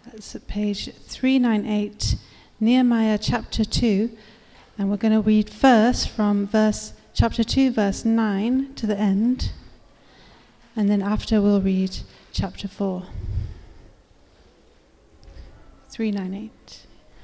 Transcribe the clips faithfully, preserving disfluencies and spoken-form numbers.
That's at page three ninety-eight, Nehemiah chapter two, and we're going to read first from verse chapter two, verse nine to the end, and then after we'll read chapter four. three ninety-eight.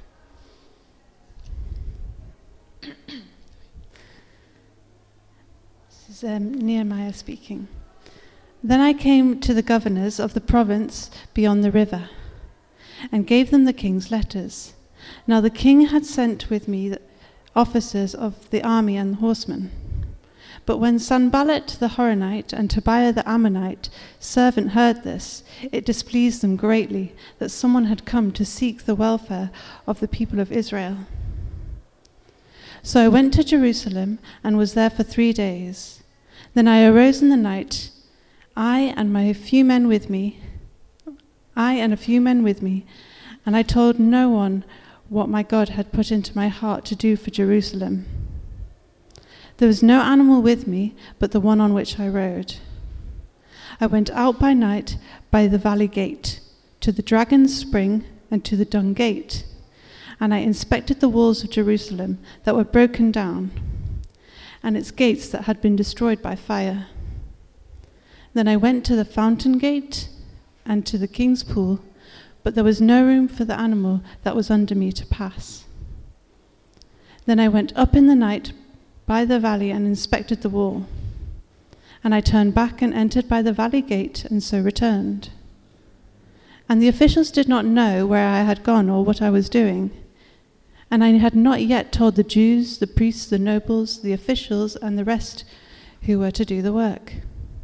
This is um, Nehemiah speaking. Then I came to the governors of the province beyond the river, and gave them the king's letters. Now the king had sent with me the officers of the army and horsemen. But when Sanballat the Horonite and Tobiah the Ammonite servant heard this, it displeased them greatly that someone had come to seek the welfare of the people of Israel. So I went to Jerusalem and was there for three days. Then I arose in the night, I and my few men with me, I and a few men with me, and I told no one what my God had put into my heart to do for Jerusalem. There was no animal with me but the one on which I rode. I went out by night by the valley gate, to the dragon's spring and to the dung gate, and I inspected the walls of Jerusalem that were broken down, and its gates that had been destroyed by fire. Then I went to the fountain gate and to the king's pool, but there was no room for the animal that was under me to pass. Then I went up in the night by the valley and inspected the wall. And I turned back and entered by the valley gate, and so returned. And the officials did not know where I had gone or what I was doing. And I had not yet told the Jews, the priests, the nobles, the officials, and the rest who were to do the work.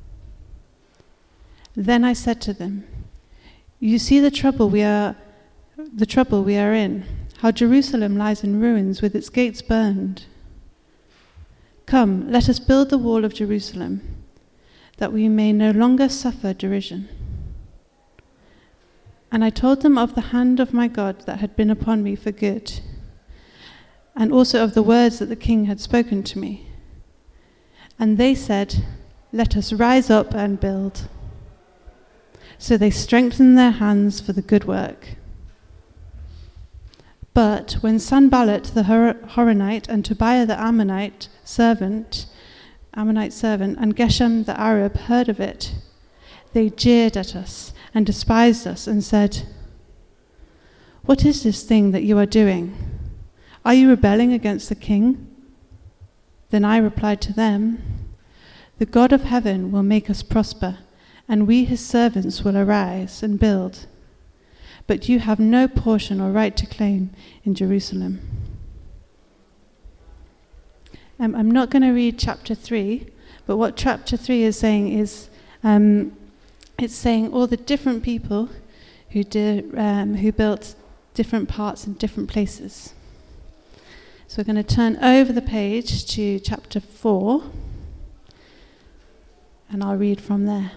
Then I said to them, "You see the trouble we are, the trouble we are in, how Jerusalem lies in ruins with its gates burned. Come, let us build the wall of Jerusalem, that we may no longer suffer derision." And I told them of the hand of my God that had been upon me for good, and also of the words that the king had spoken to me. And they said, "Let us rise up and build." So they strengthened their hands for the good work. But when Sanballat the Horonite and Tobiah the Ammonite servant, Ammonite servant, and Geshem the Arab heard of it, they jeered at us and despised us and said, "What is this thing that you are doing? Are you rebelling against the king?" Then I replied to them, "The God of heaven will make us prosper, and we his servants will arise and build. But you have no portion or right to claim in Jerusalem." Um, I'm not going to read chapter three, but what chapter three is saying is, um, it's saying all the different people who did, um, who built different parts in different places. So we're going to turn over the page to chapter four, and I'll read from there.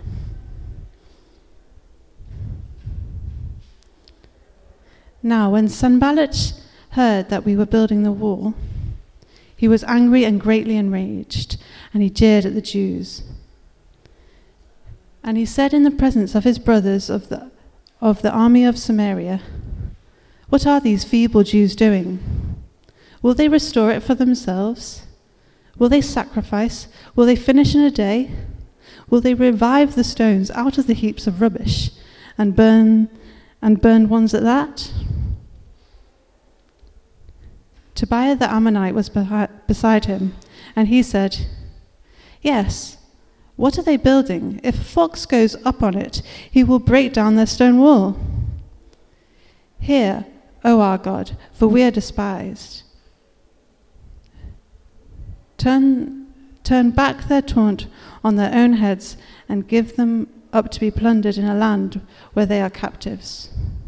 Now, when Sanballat heard that we were building the wall, he was angry and greatly enraged, and he jeered at the Jews. And he said in the presence of his brothers of the of the army of Samaria, "What are these feeble Jews doing? Will they restore it for themselves? Will they sacrifice? Will they finish in a day? Will they revive the stones out of the heaps of rubbish and burn and burn ones at that?" Tobiah the Ammonite was beside him, and he said, "Yes, what are they building? If a fox goes up on it, he will break down their stone wall. Hear, O our God, for we are despised. Turn, turn back their taunt on their own heads and give them up to be plundered in a land where they are captives.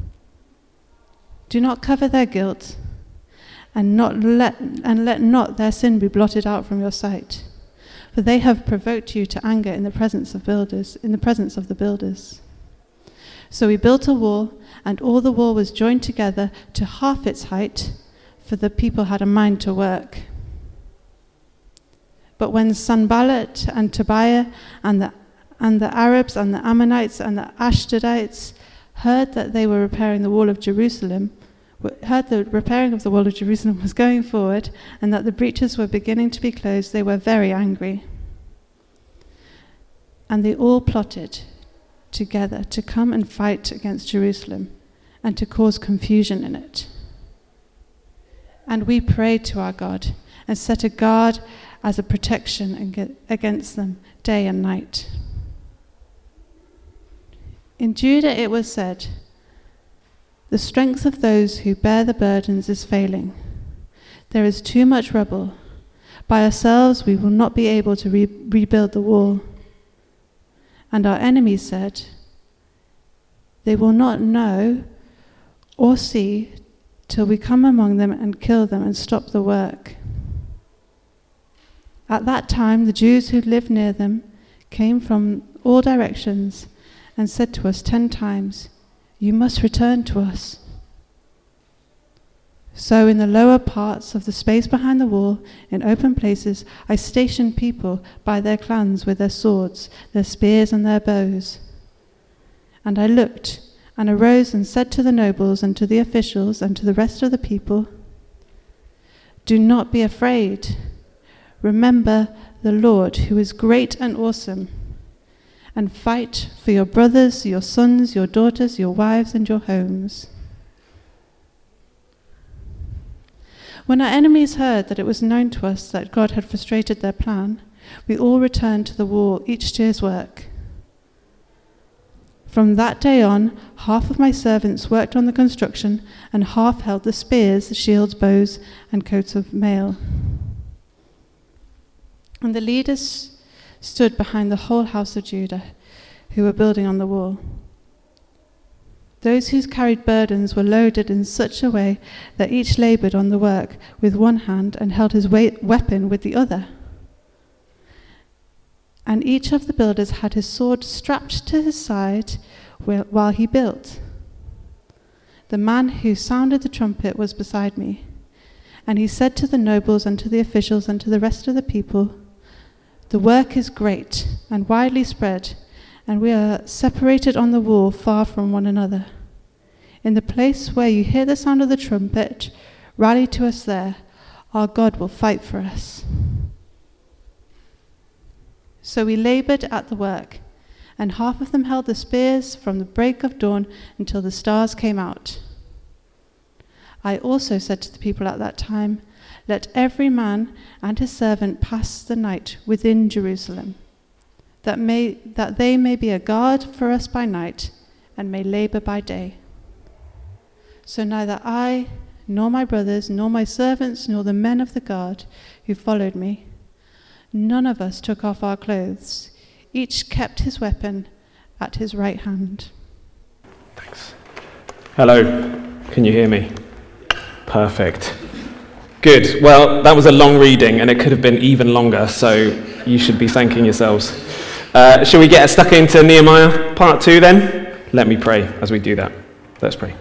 Do not cover their guilt, and not let and let not their sin be blotted out from your sight, for they have provoked you to anger in the presence of builders, in the presence of the builders." So we built a wall, and all the wall was joined together to half its height, for the people had a mind to work. But when Sanballat and Tobiah and the and the Arabs and the Ammonites and the Ashdodites heard that they were repairing the wall of Jerusalem, heard the repairing of the wall of Jerusalem was going forward, and that the breaches were beginning to be closed, they were very angry. And they all plotted together to come and fight against Jerusalem and to cause confusion in it. And we prayed to our God and set a guard as a protection against them day and night. In Judah it was said, "The strength of those who bear the burdens is failing. There is too much rubble. By ourselves we will not be able to re- rebuild the wall." And our enemies said, "They will not know or see till we come among them and kill them and stop the work." At that time the Jews who lived near them came from all directions and said to us ten times, "You must return to us." So in the lower parts of the space behind the wall, in open places, I stationed people by their clans with their swords, their spears and their bows. And I looked and arose and said to the nobles and to the officials and to the rest of the people, "Do not be afraid. Remember the Lord, who is great and awesome, and fight for your brothers, your sons, your daughters, your wives, and your homes." When our enemies heard that it was known to us that God had frustrated their plan, we all returned to the wall, each to his work. From that day on, half of my servants worked on the construction, and half held the spears, shields, bows, and coats of mail. And the leaders stood behind the whole house of Judah, who were building on the wall. Those who carried burdens were loaded in such a way that each labored on the work with one hand and held his weapon with the other. And each of the builders had his sword strapped to his side while he built. The man who sounded the trumpet was beside me, and he said to the nobles and to the officials and to the rest of the people, "The work is great and widely spread, and we are separated on the wall far from one another. In the place where you hear the sound of the trumpet, rally to us there. Our God will fight for us." So we labored at the work, and half of them held the spears from the break of dawn until the stars came out. I also said to the people at that time, "Let every man and his servant pass the night within Jerusalem, that may that they may be a guard for us by night and may labor by day." So neither I, nor my brothers, nor my servants, nor the men of the guard who followed me, none of us took off our clothes. Each kept his weapon at his right hand. Thanks. Hello, can you hear me? Perfect. Good. Well, that was a long reading, and it could have been even longer, so you should be thanking yourselves. Uh, shall we get stuck into Nehemiah part two then? Let me pray as we do that. Let's pray.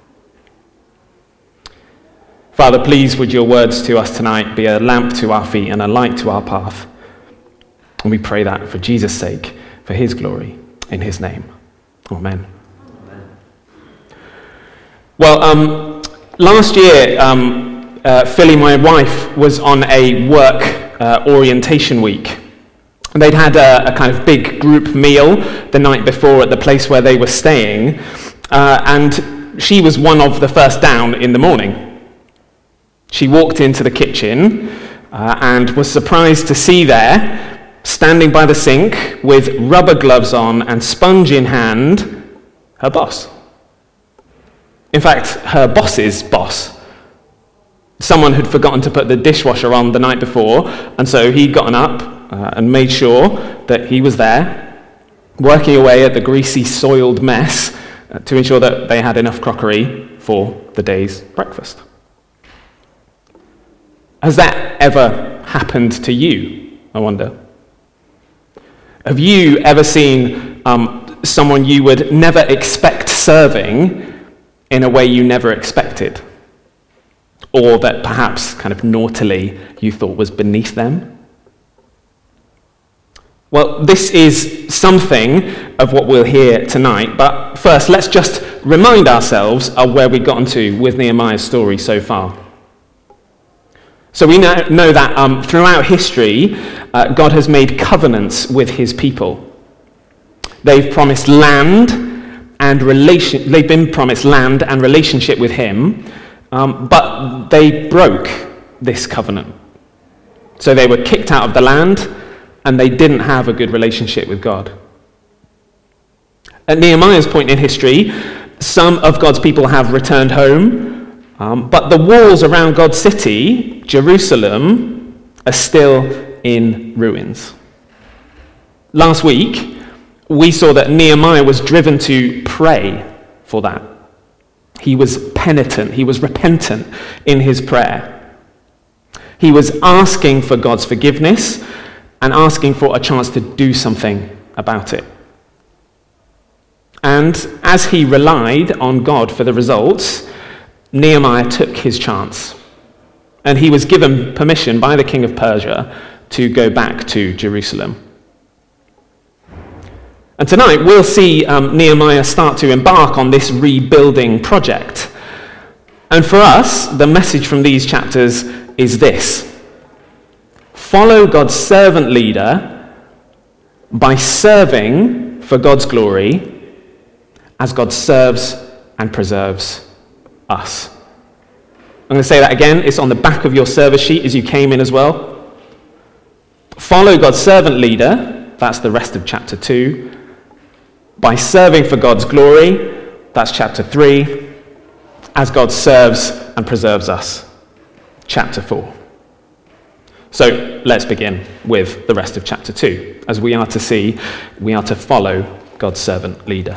Father, please would your words to us tonight be a lamp to our feet and a light to our path. And we pray that for Jesus' sake, for his glory, in his name. Amen. Amen. Well, um, last year, um, Uh, Philly, my wife, was on a work uh, orientation week. And they'd had a, a kind of big group meal the night before at the place where they were staying, uh, and she was one of the first down in the morning. She walked into the kitchen uh, and was surprised to see there, standing by the sink with rubber gloves on and sponge in hand, her boss. In fact, her boss's boss. Someone had forgotten to put the dishwasher on the night before, and so he'd gotten up uh, and made sure that he was there, working away at the greasy, soiled mess uh, to ensure that they had enough crockery for the day's breakfast. Has that ever happened to you, I wonder? Have you ever seen um, someone you would never expect serving in a way you never expected? Or that perhaps kind of naughtily you thought was beneath them? Well, this is something of what we'll hear tonight, but first let's just remind ourselves of where we've gotten to with Nehemiah's story so far. So we know, know that um, throughout history, uh, God has made covenants with his people. They've promised land and relation. They've been promised land and relationship with him, um, but they broke this covenant. So they were kicked out of the land, and they didn't have a good relationship with God. At Nehemiah's point in history, some of God's people have returned home, um, but the walls around God's city, Jerusalem, are still in ruins. Last week, we saw that Nehemiah was driven to pray for that. He was penitent, he was repentant in his prayer. He was asking for God's forgiveness and asking for a chance to do something about it. And as he relied on God for the results, Nehemiah took his chance. And he was given permission by the king of Persia to go back to Jerusalem. And tonight we'll see um, Nehemiah start to embark on this rebuilding project. And for us, the message from these chapters is this: follow God's servant leader by serving for God's glory as God serves and preserves us. I'm going to say that again. It's on the back of your service sheet as you came in as well. Follow God's servant leader, that's the rest of chapter two, by serving for God's glory, that's chapter three, as God serves and preserves us, chapter four. So let's begin with the rest of chapter two, as we are to see, we are to follow God's servant leader.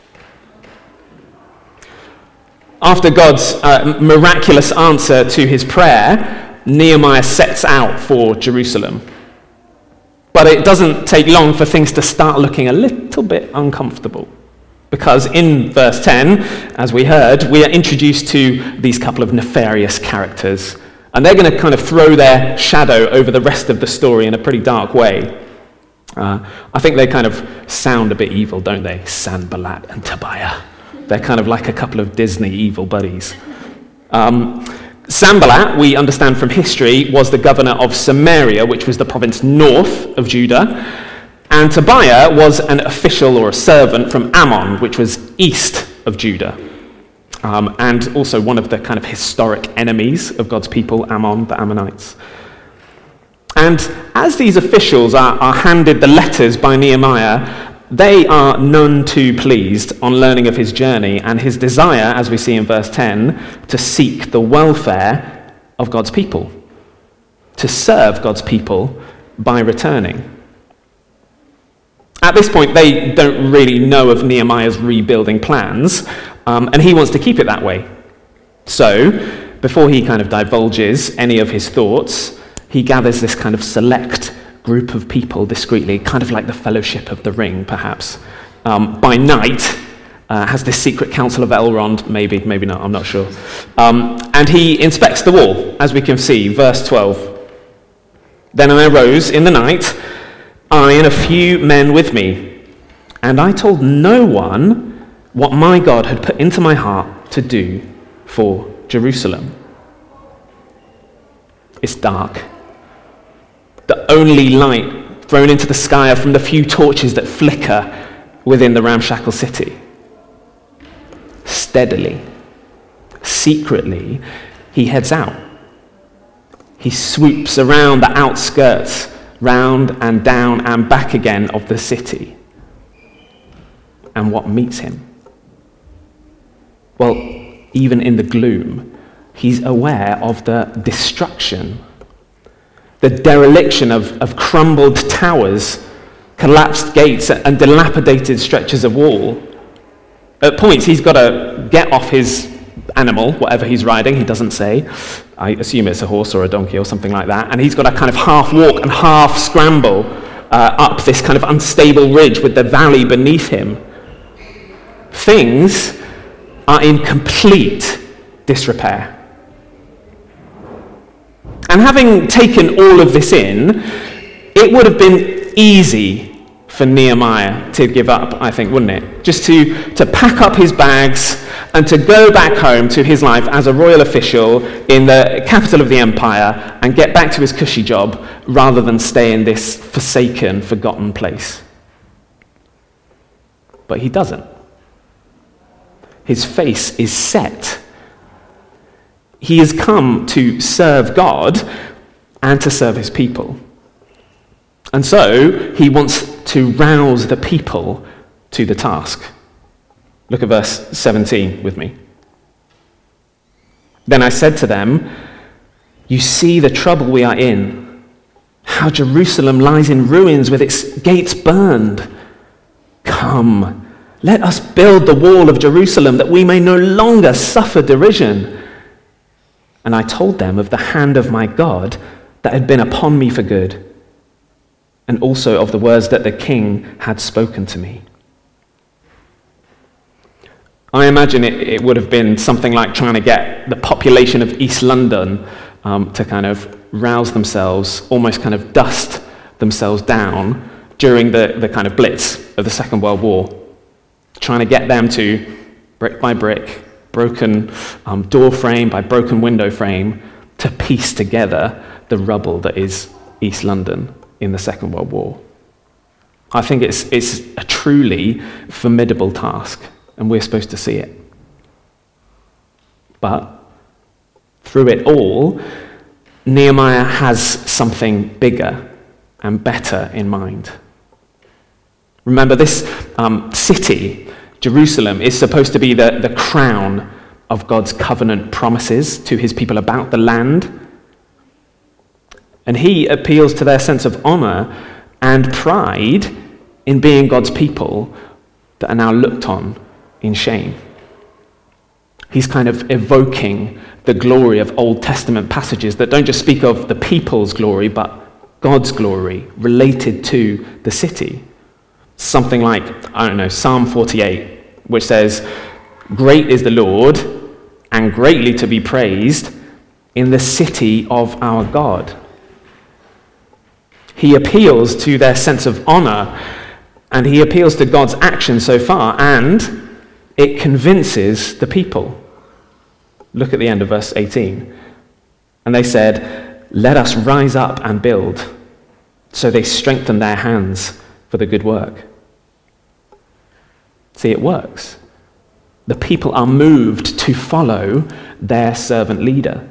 After God's uh, miraculous answer to his prayer, Nehemiah sets out for Jerusalem. But it doesn't take long for things to start looking a little bit uncomfortable. Because in verse ten, as we heard, we are introduced to these couple of nefarious characters. And they're going to kind of throw their shadow over the rest of the story in a pretty dark way. Uh, I think they kind of sound a bit evil, don't they? Sanballat and Tobiah. They're kind of like a couple of Disney evil buddies. Um, Sanballat, we understand from history, was the governor of Samaria, which was the province north of Judah. And Tobiah was an official or a servant from Ammon, which was east of Judah. Um, and also one of the kind of historic enemies of God's people, Ammon, the Ammonites. And as these officials are, are handed the letters by Nehemiah, they are none too pleased on learning of his journey and his desire, as we see in verse ten, to seek the welfare of God's people, to serve God's people by returning. At this point, they don't really know of Nehemiah's rebuilding plans, um, and he wants to keep it that way. So, before he kind of divulges any of his thoughts, he gathers this kind of select group of people discreetly, kind of like the Fellowship of the Ring, perhaps. Um, by night, uh, has this secret council of Elrond, maybe, maybe not, I'm not sure. Um, and he inspects the wall, as we can see, verse twelve. Then I arose in the night, I and a few men with me, and I told no one what my God had put into my heart to do for Jerusalem. It's dark. The only light thrown into the sky are from the few torches that flicker within the ramshackle city. Steadily, secretly, he heads out. He swoops around the outskirts, round and down and back again of the city. And what meets him? Well, even in the gloom, he's aware of the destruction, the dereliction of, of crumbled towers, collapsed gates, and dilapidated stretches of wall. At points, he's got to get off his animal, whatever he's riding, he doesn't say. I assume it's a horse or a donkey or something like that. And he's got to kind of half walk and half scramble uh, up this kind of unstable ridge with the valley beneath him. Things are in complete disrepair. And having taken all of this in, it would have been easy for Nehemiah to give up, I think, wouldn't it? Just to, to pack up his bags and to go back home to his life as a royal official in the capital of the empire and get back to his cushy job rather than stay in this forsaken, forgotten place. But he doesn't. His face is set. He has come to serve God and to serve his people. And so he wants to rouse the people to the task. Look at verse seventeen with me. Then I said to them, "You see the trouble we are in, how Jerusalem lies in ruins with its gates burned. Come, let us build the wall of Jerusalem that we may no longer suffer derision." And I told them of the hand of my God that had been upon me for good, and also of the words that the king had spoken to me. I imagine it, it would have been something like trying to get the population of East London um, to kind of rouse themselves, almost kind of dust themselves down during the, the kind of blitz of the Second World War. Trying to get them to, brick by brick, broken um, door frame by broken window frame, to piece together the rubble that is East London in the Second World War. I think it's, it's a truly formidable task, and we're supposed to see it. But through it all, Nehemiah has something bigger and better in mind. Remember, this um, city, Jerusalem, is supposed to be the, the crown of God's covenant promises to his people about the land. And he appeals to their sense of honor and pride in being God's people that are now looked on in shame. He's kind of evoking the glory of Old Testament passages that don't just speak of the people's glory, but God's glory related to the city. Something like, I don't know, Psalm forty-eight, which says, "Great is the Lord, and greatly to be praised in the city of our God." He appeals to their sense of honor, and he appeals to God's action so far, and it convinces the people. Look at the end of verse eighteen. And they said, "Let us rise up and build." So they strengthened their hands for the good work. See, it works. The people are moved to follow their servant leader.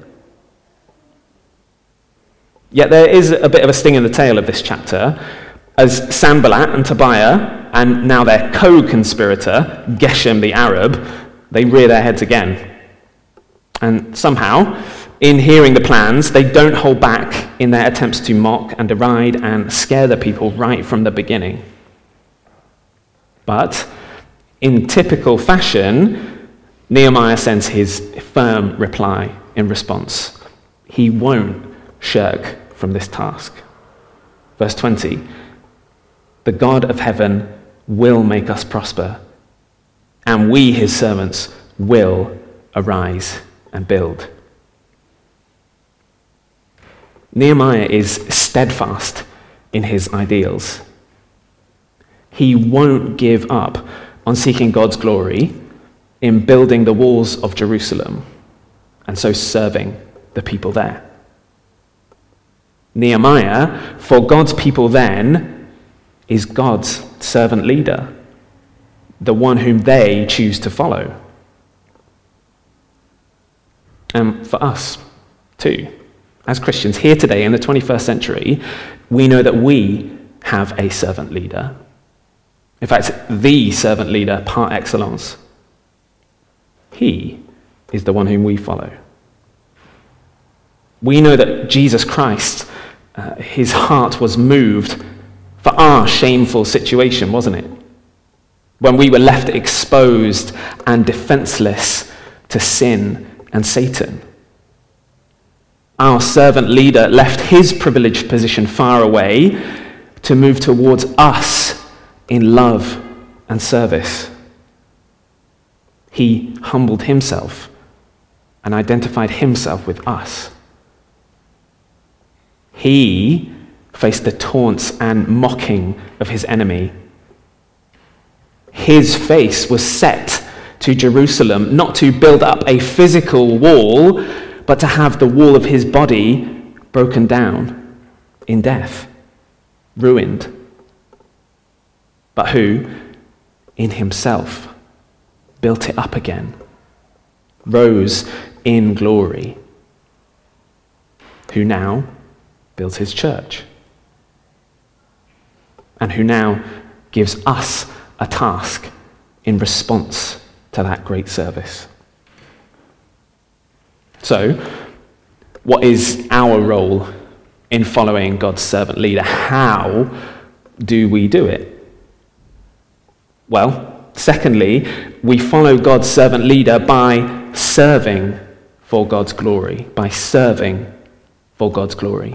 Yet there is a bit of a sting in the tail of this chapter, as Sanballat and Tobiah, and now their co-conspirator, Geshem the Arab, they rear their heads again. And somehow, in hearing the plans, they don't hold back in their attempts to mock and deride and scare the people right from the beginning. But in typical fashion, Nehemiah sends his firm reply in response. He won't shirk from this task. Verse twenty, "The God of heaven will make us prosper, and we, his servants, will arise and build." Nehemiah is steadfast in his ideals. He won't give up on seeking God's glory in building the walls of Jerusalem and so serving the people there. Nehemiah, for God's people then, is God's servant leader, the one whom they choose to follow. And for us, too, as Christians here today in the twenty-first century, we know that we have a servant leader. In fact, the servant leader par excellence. He is the one whom we follow. We know that Jesus Christ, uh, his heart was moved for our shameful situation, wasn't it? When we were left exposed and defenseless to sin and Satan. Our servant leader left his privileged position far away to move towards us in love and service. He humbled himself and identified himself with us. He faced the taunts and mocking of his enemy. His face was set to Jerusalem, not to build up a physical wall, but to have the wall of his body broken down in death, ruined. But who, in himself, built it up again, rose in glory, who now builds his church, and who now gives us a task in response to that great service. So, what is our role in following God's servant leader? How do we do it? Well, secondly, we follow God's servant leader by serving for God's glory, by serving for God's glory.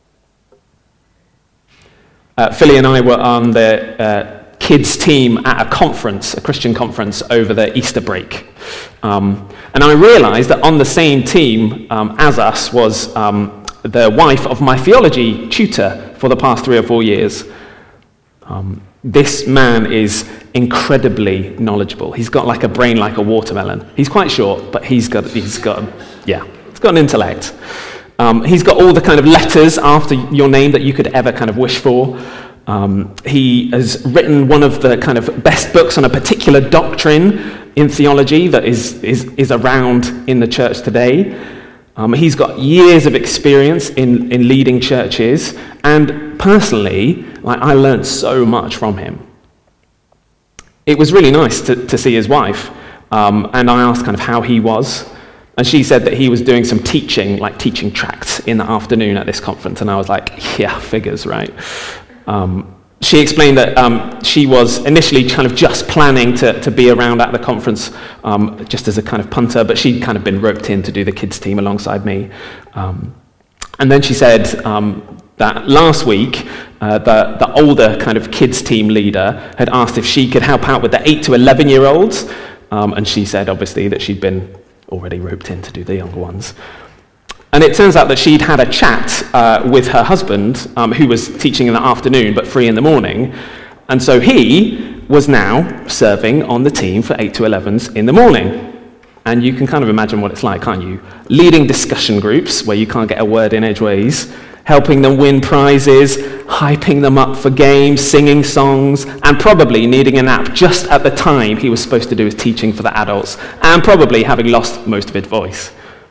Uh, Philly and I were on the uh, kids team at a conference, a Christian conference over the Easter break. Um, and I realized that on the same team um, as us was um, the wife of my theology tutor for the past three or four years. Um, this man is incredibly knowledgeable. He's got like a brain like a watermelon. He's quite short, but he's got, he's got, yeah, he's got an intellect. Um, he's got all the kind of letters after your name that you could ever kind of wish for. Um, he has written one of the kind of best books on a particular doctrine in theology that is, is, is around in the church today. Um, he's got years of experience in, in leading churches, and personally, like, I learned so much from him. It was really nice to, to see his wife, um, and I asked kind of how he was, and she said that he was doing some teaching, like teaching tracts in the afternoon at this conference, and I was like, yeah, figures, right? Um, she explained that um, she was initially kind of just planning to, to be around at the conference um, just as a kind of punter, but she'd kind of been roped in to do the kids team alongside me. Um, and then she said um, that last week, uh, the, the older kind of kids team leader had asked if she could help out with the eight to eleven year olds, um, and she said obviously that she'd been already roped in to do the younger ones. And it turns out that she'd had a chat uh, with her husband, um, who was teaching in the afternoon but free in the morning. And so he was now serving on the team for eight to elevens in the morning. And you can kind of imagine what it's like, can't you? Leading discussion groups where you can't get a word in edgeways, helping them win prizes, hyping them up for games, singing songs, and probably needing a nap just at the time he was supposed to do his teaching for the adults, and probably having lost most of his voice.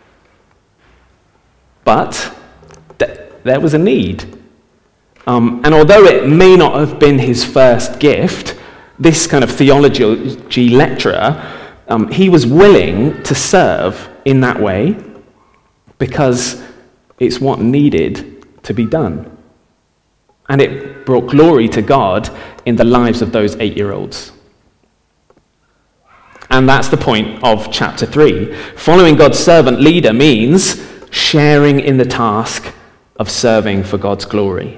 But th- there was a need. Um, and although it may not have been his first gift, this kind of theology lecturer, um, he was willing to serve in that way because it's what needed to be done. And it brought glory to God in the lives of those eight-year-olds. And that's the point of chapter three. Following God's servant leader means sharing in the task of serving for God's glory.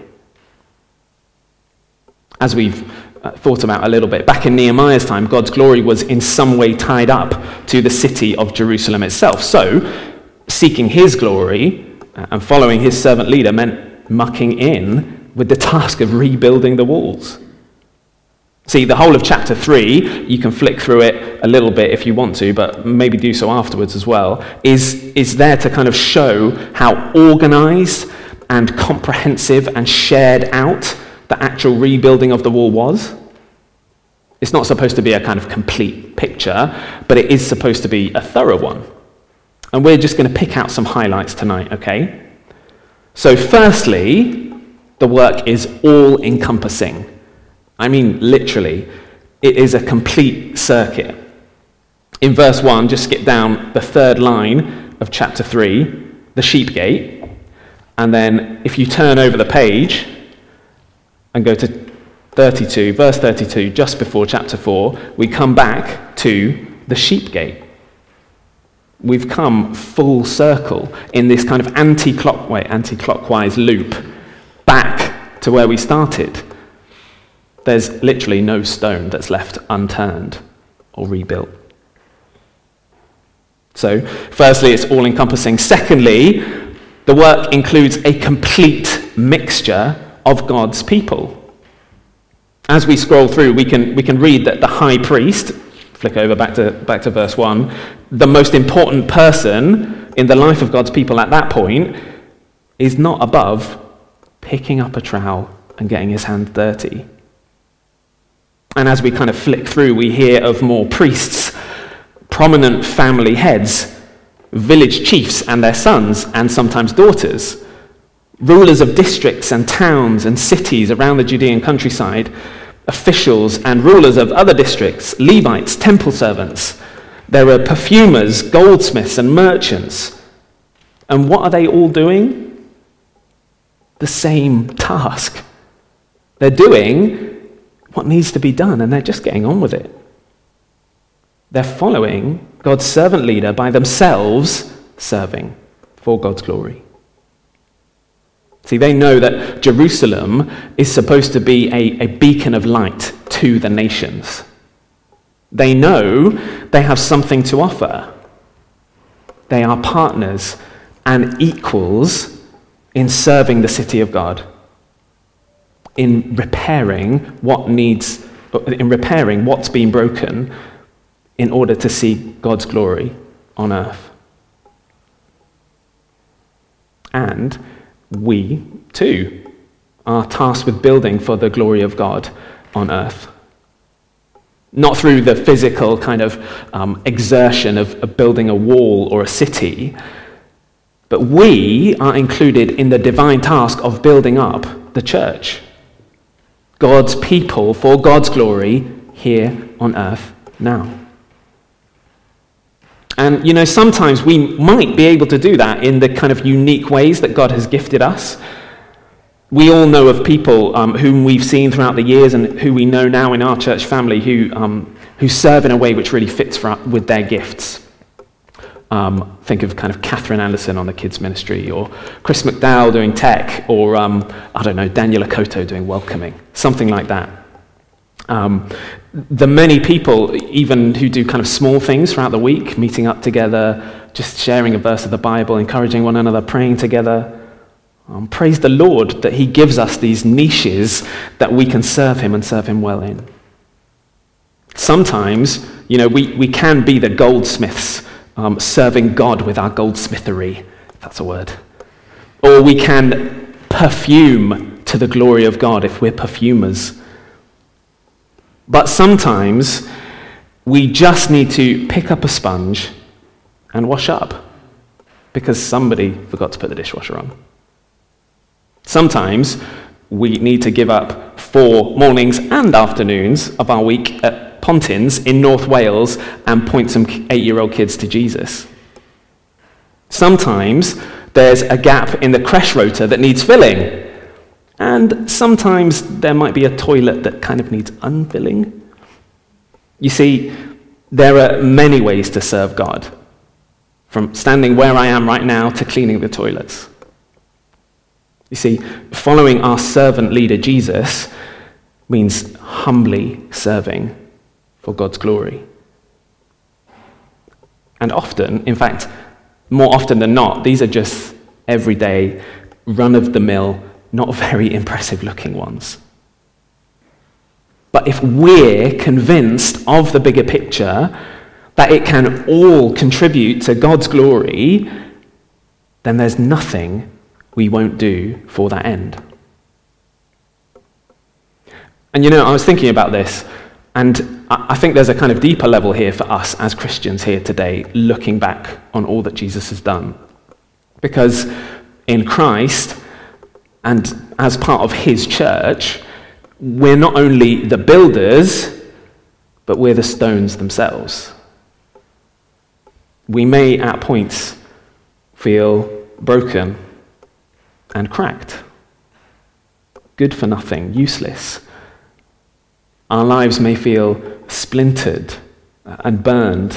As we've uh, thought about a little bit, back in Nehemiah's time, God's glory was in some way tied up to the city of Jerusalem itself. So, seeking his glory uh, and following his servant leader meant mucking in with the task of rebuilding the walls. See, the whole of chapter three, you can flick through it a little bit if you want to, but maybe do so afterwards as well, is, is there to kind of show how organized and comprehensive and shared out the actual rebuilding of the wall was. It's not supposed to be a kind of complete picture, but it is supposed to be a thorough one. And we're just going to pick out some highlights tonight, okay? So firstly, the work is all-encompassing. I mean, literally, it is a complete circuit. In verse one, just skip down the third line of chapter three, the sheep gate, and then if you turn over the page and go to thirty-two, verse thirty-two, just before chapter four, we come back to the sheep gate. We've come full circle in this kind of anti-clockwise, anti-clockwise loop back to where we started. There's literally no stone that's left unturned or rebuilt. So, firstly, it's all-encompassing. Secondly, the work includes a complete mixture of God's people. As we scroll through, we can we can read that the high priest, flick over back to back to verse one, the most important person in the life of God's people at that point, is not above picking up a trowel and getting his hands dirty. And as we kind of flick through, we hear of more priests, prominent family heads, village chiefs and their sons, and sometimes daughters, rulers of districts and towns and cities around the Judean countryside, officials and rulers of other districts, Levites, temple servants. There are perfumers, goldsmiths, and merchants. And what are they all doing? The same task. They're doing what needs to be done, and they're just getting on with it. They're following God's servant leader by themselves serving for God's glory. See, they know that Jerusalem is supposed to be a, a beacon of light to the nations. They know they have something to offer. They are partners and equals in serving the city of God, in repairing what needs, in repairing what's been broken in order to see God's glory on earth. And we, too, are tasked with building for the glory of God on earth. Not through the physical kind of um, exertion of, of building a wall or a city, but we are included in the divine task of building up the church. God's people for God's glory here on earth now. And, you know, sometimes we might be able to do that in the kind of unique ways that God has gifted us. We all know of people um, whom we've seen throughout the years and who we know now in our church family who um, who serve in a way which really fits for, with their gifts. Um, think of kind of Catherine Anderson on the kids ministry, or Chris McDowell doing tech, or, um, I don't know, Daniel Akoto doing welcoming, something like that. Um, the many people, even who do kind of small things throughout the week, meeting up together, just sharing a verse of the Bible, encouraging one another, praying together. Um, praise the Lord that he gives us these niches that we can serve him and serve him well in. Sometimes, you know, we, we can be the goldsmiths, um, serving God with our goldsmithery, if that's a word. Or we can perfume to the glory of God if we're perfumers. But sometimes we just need to pick up a sponge and wash up because somebody forgot to put the dishwasher on. Sometimes we need to give up four mornings and afternoons of our week at Pontins in North Wales and point some eight-year-old kids to Jesus. Sometimes there's a gap in the creche rota that needs filling. And sometimes there might be a toilet that kind of needs unfilling. You see, there are many ways to serve God, from standing where I am right now to cleaning the toilets. You see, following our servant leader Jesus means humbly serving for God's glory. And often, in fact, more often than not, these are just everyday, run-of-the-mill, not very impressive looking ones. But if we're convinced of the bigger picture, that it can all contribute to God's glory, then there's nothing we won't do for that end. And you know, I was thinking about this, and I think there's a kind of deeper level here for us as Christians here today, looking back on all that Jesus has done. Because in Christ, and as part of his church, we're not only the builders, but we're the stones themselves. We may at points feel broken and cracked, good for nothing, useless. Our lives may feel splintered and burned.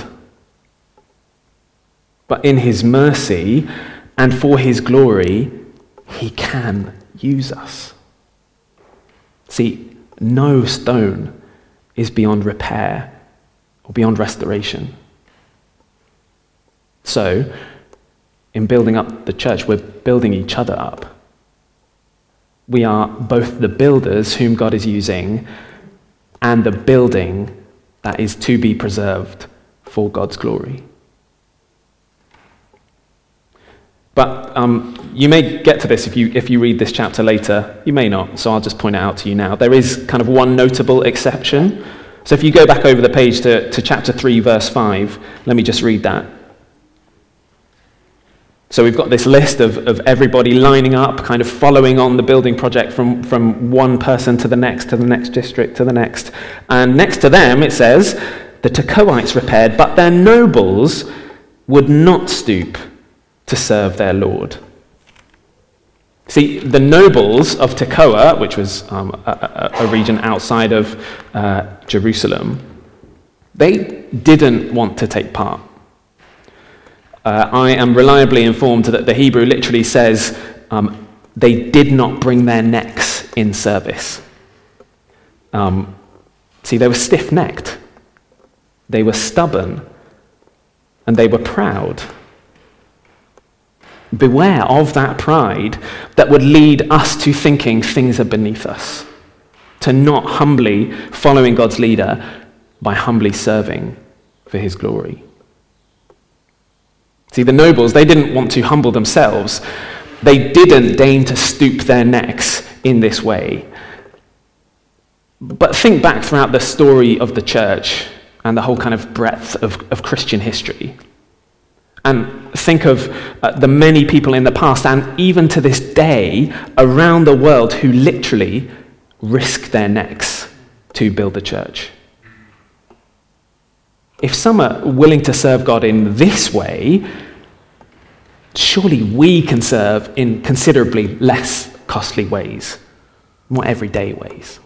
But in his mercy and for his glory, he can use us. See, no stone is beyond repair or beyond restoration. So, in building up the church, we're building each other up. We are both the builders whom God is using and the building that is to be preserved for God's glory. But um, you may get to this if you if you read this chapter later. You may not, so I'll just point it out to you now. There is kind of one notable exception. So if you go back over the page to, to chapter three, verse five, let me just read that. So we've got this list of, of everybody lining up, kind of following on the building project from, from one person to the next, to the next district, to the next. And next to them, it says, the Tekoites repaired, but their nobles would not stoop to serve their Lord. See, the nobles of Tekoa, which was um, a, a, a region outside of uh, Jerusalem, they didn't want to take part. Uh, I am reliably informed that the Hebrew literally says um, they did not bring their necks in service. Um, see, they were stiff-necked, they were stubborn, and they were proud. Beware of that pride that would lead us to thinking things are beneath us, to not humbly following God's leader by humbly serving for his glory. See, the nobles, they didn't want to humble themselves. They didn't deign to stoop their necks in this way. But think back throughout the story of the church and the whole kind of breadth of, of Christian history. And think of uh, the many people in the past and even to this day around the world who literally risk their necks to build the church. If some are willing to serve God in this way, surely we can serve in considerably less costly ways, more everyday ways.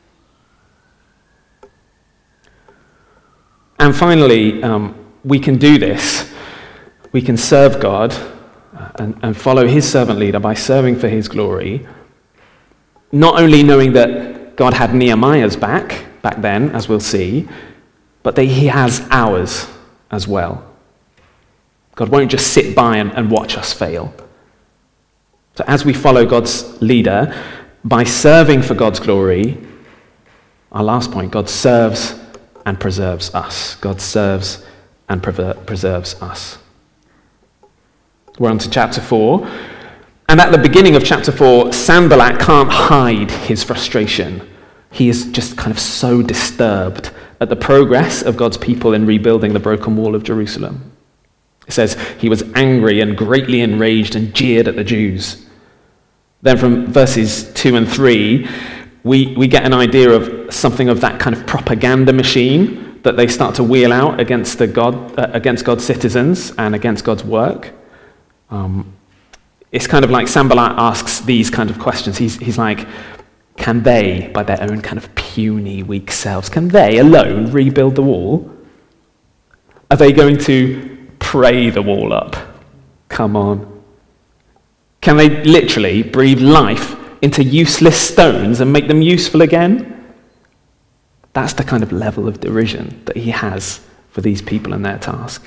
And finally, um, we can do this. We can serve God and, and follow his servant leader by serving for his glory, not only knowing that God had Nehemiah's back, back then, as we'll see, but that he has ours as well. God won't just sit by and, and watch us fail. So as we follow God's leader, by serving for God's glory, our last point, God serves and preserves us. God serves and prever- preserves us. We're on to chapter four. And at the beginning of chapter four, Sanballat can't hide his frustration. He is just kind of so disturbed at the progress of God's people in rebuilding the broken wall of Jerusalem. It says he was angry and greatly enraged and jeered at the Jews. Then from verses two and three, we, we get an idea of something of that kind of propaganda machine that they start to wheel out against the God uh, against God's citizens and against God's work. Um, it's kind of like Sanballat asks these kind of questions. He's, he's like, can they, by their own kind of puny, weak selves, can they alone rebuild the wall? Are they going to pray the wall up? Come on. Can they literally breathe life into useless stones and make them useful again? That's the kind of level of derision that he has for these people and their task.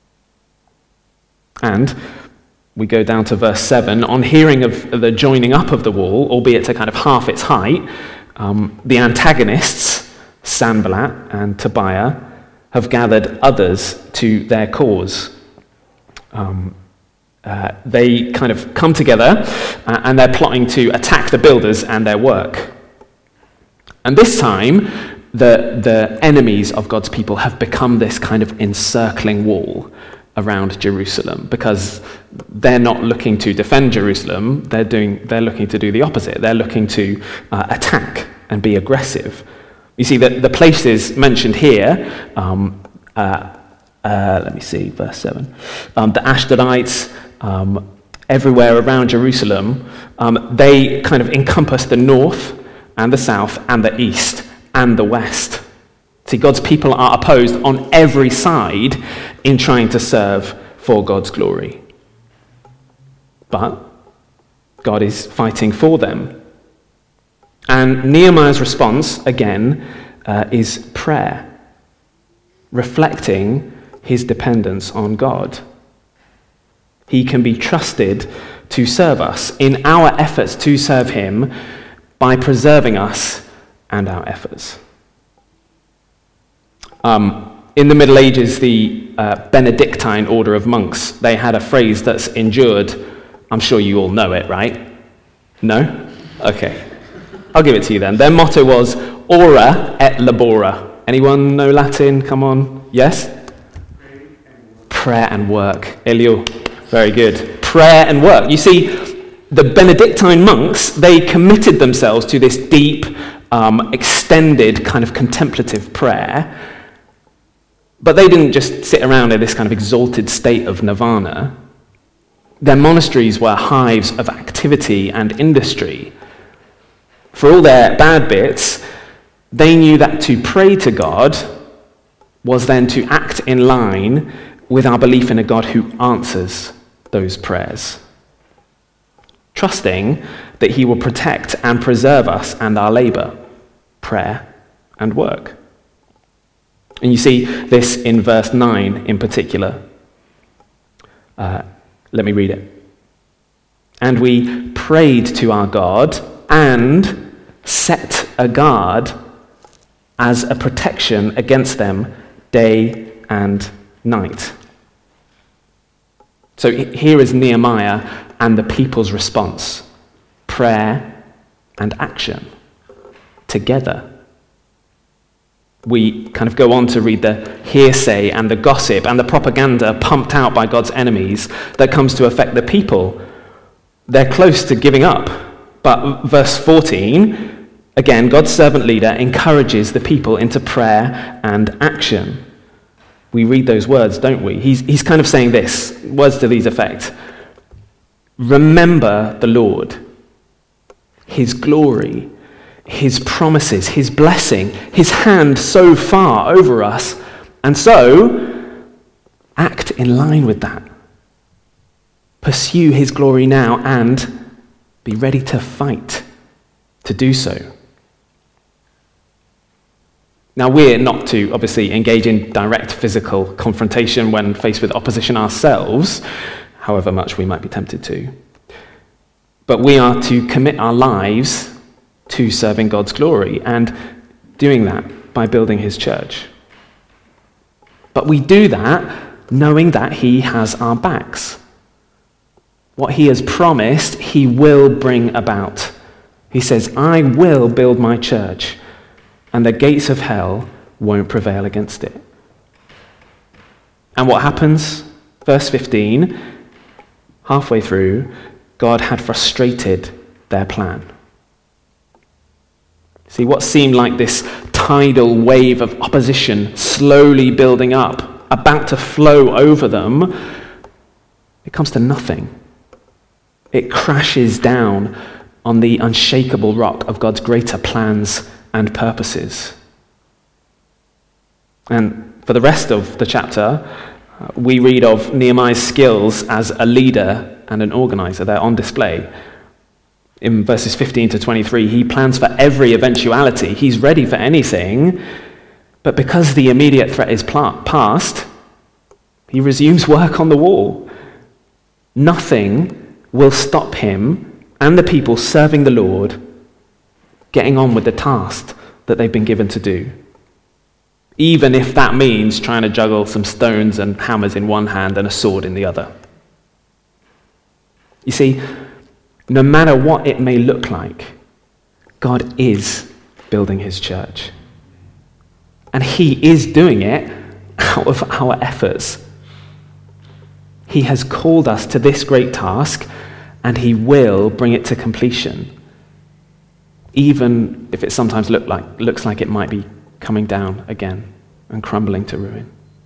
And we go down to verse seven. On hearing of the joining up of the wall, albeit to kind of half its height, um, the antagonists, Sanballat and Tobiah, have gathered others to their cause. Um, uh, they kind of come together uh, and they're plotting to attack the builders and their work. And this time, the, the enemies of God's people have become this kind of encircling wall around Jerusalem, because they're not looking to defend Jerusalem, they're doing they're looking to do the opposite. They're looking to uh, attack and be aggressive. You see, the, the places mentioned here, um, uh, uh, let me see, verse seven, um, the Ashdodites, um, everywhere around Jerusalem, um, they kind of encompass the north and the south and the east and the west. See, God's people are opposed on every side in trying to serve for God's glory. But God is fighting for them. And Nehemiah's response, again, uh, is prayer, reflecting his dependence on God. He can be trusted to serve us in our efforts to serve him by preserving us and our efforts. Um, in the Middle Ages, the uh, Benedictine order of monks, they had a phrase that's endured. I'm sure you all know it, right? No? Okay. I'll give it to you then. Their motto was, ora et labora. Anyone know Latin? Come on. Yes? Prayer and work. Elio. Very good. Prayer and work. You see, the Benedictine monks, they committed themselves to this deep, um, extended kind of contemplative prayer. But they didn't just sit around in this kind of exalted state of nirvana. Their monasteries were hives of activity and industry. For all their bad bits, they knew that to pray to God was then to act in line with our belief in a God who answers those prayers, trusting that he will protect and preserve us and our labor, prayer and work. And you see this in verse nine in particular. Uh, let me read it. And we prayed to our God and set a guard as a protection against them day and night. So here is Nehemiah and the people's response. Prayer and action together. We kind of go on to read the hearsay and the gossip and the propaganda pumped out by God's enemies that comes to affect the people. They're close to giving up. But verse fourteen, again, God's servant leader encourages the people into prayer and action. We read those words, don't we? He's, he's kind of saying this, words to these effect. Remember the Lord, his glory, his promises, his blessing, his hand so far over us, and so act in line with that. Pursue his glory now and be ready to fight to do so. Now, we're not to obviously engage in direct physical confrontation when faced with opposition ourselves, however much we might be tempted to. But we are to commit our lives to serving God's glory and doing that by building his church. But we do that knowing that he has our backs. What he has promised, he will bring about. He says, I will build my church, and the gates of hell won't prevail against it. And what happens? Verse fifteen, halfway through, God had frustrated their plan. See, what seemed like this tidal wave of opposition slowly building up, about to flow over them, it comes to nothing. It crashes down on the unshakable rock of God's greater plans and purposes. And for the rest of the chapter, uh, we read of Nehemiah's skills as a leader and an organizer. They're on display. In verses fifteen to twenty-three, he plans for every eventuality. He's ready for anything, but because the immediate threat is past, he resumes work on the wall. Nothing will stop him and the people serving the Lord getting on with the task that they've been given to do. Even if that means trying to juggle some stones and hammers in one hand and a sword in the other. You see, no matter what it may look like, God is building his church. And he is doing it out of our efforts. He has called us to this great task, and he will bring it to completion, even if it sometimes look like, looks like it might be coming down again and crumbling to ruin.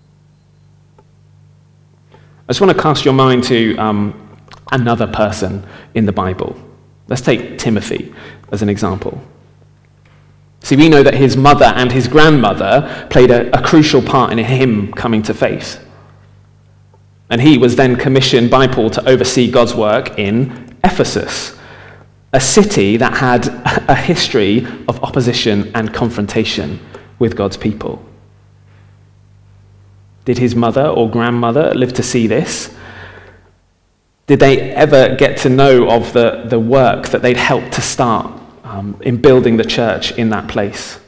I just want to cast your mind to um, another person in the Bible. Let's take Timothy as an example. See, we know that his mother and his grandmother played a, a crucial part in him coming to faith. And he was then commissioned by Paul to oversee God's work in Ephesus, a city that had a history of opposition and confrontation with God's people. Did his mother or grandmother live to see this? Did they ever get to know of the, the work that they'd helped to start um, in building the church in that place?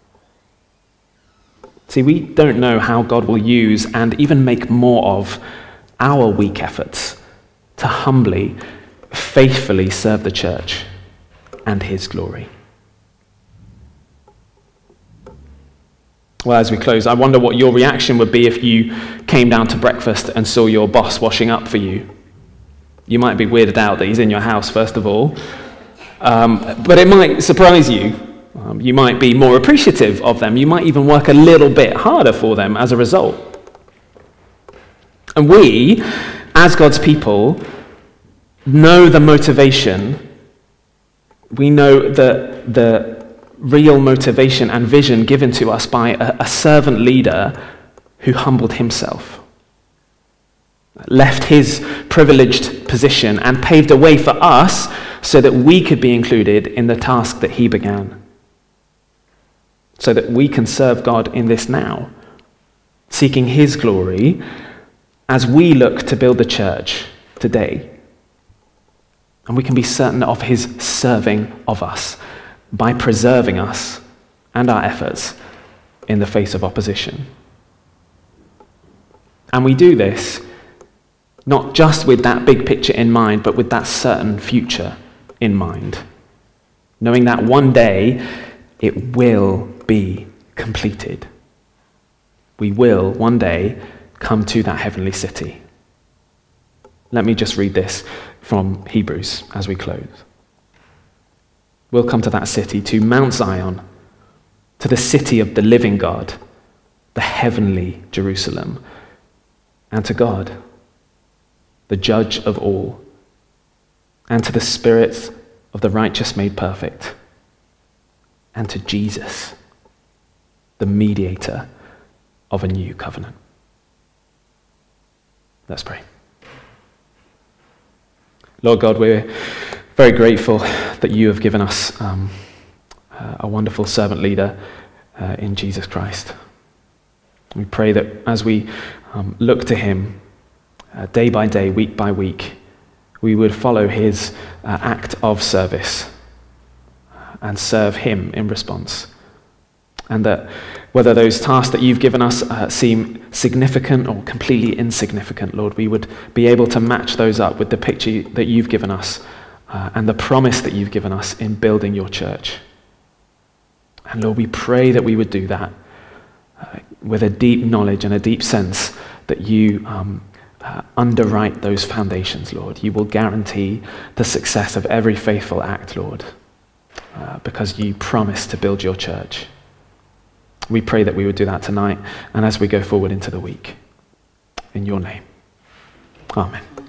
See, we don't know how God will use and even make more of our weak efforts to humbly, faithfully serve the church and his glory. Well, as we close, I wonder what your reaction would be if you came down to breakfast and saw your boss washing up for you. You might be weirded out that he's in your house, first of all, um, but it might surprise you. Um, you might be more appreciative of them. You might even work a little bit harder for them as a result. And we, as God's people, know the motivation. We know the, the real motivation and vision given to us by a, a servant leader who humbled himself, left his privileged position, and paved a way for us so that we could be included in the task that he began, so that we can serve God in this now, seeking his glory as we look to build the church today. And we can be certain of his serving of us by preserving us and our efforts in the face of opposition. And we do this not just with that big picture in mind, but with that certain future in mind, knowing that one day it will be completed. We will one day come to that heavenly city. Let me just read this from Hebrews as we close. We'll come to that city, to Mount Zion, to the city of the living God, the heavenly Jerusalem, and to God, the judge of all, and to the spirits of the righteous made perfect, and to Jesus, the mediator of a new covenant. Let's pray. Lord God, we're very grateful that you have given us um, uh, a wonderful servant leader uh, in Jesus Christ. We pray that as we um, look to him uh, day by day, week by week, we would follow his uh, act of service and serve him in response. And that whether those tasks that you've given us uh, seem significant or completely insignificant, Lord, we would be able to match those up with the picture that you've given us uh, and the promise that you've given us in building your church. And Lord, we pray that we would do that uh, with a deep knowledge and a deep sense that you um, uh, underwrite those foundations, Lord. You will guarantee the success of every faithful act, Lord, uh, because you promise to build your church. We pray that we would do that tonight and as we go forward into the week. In your name. Amen.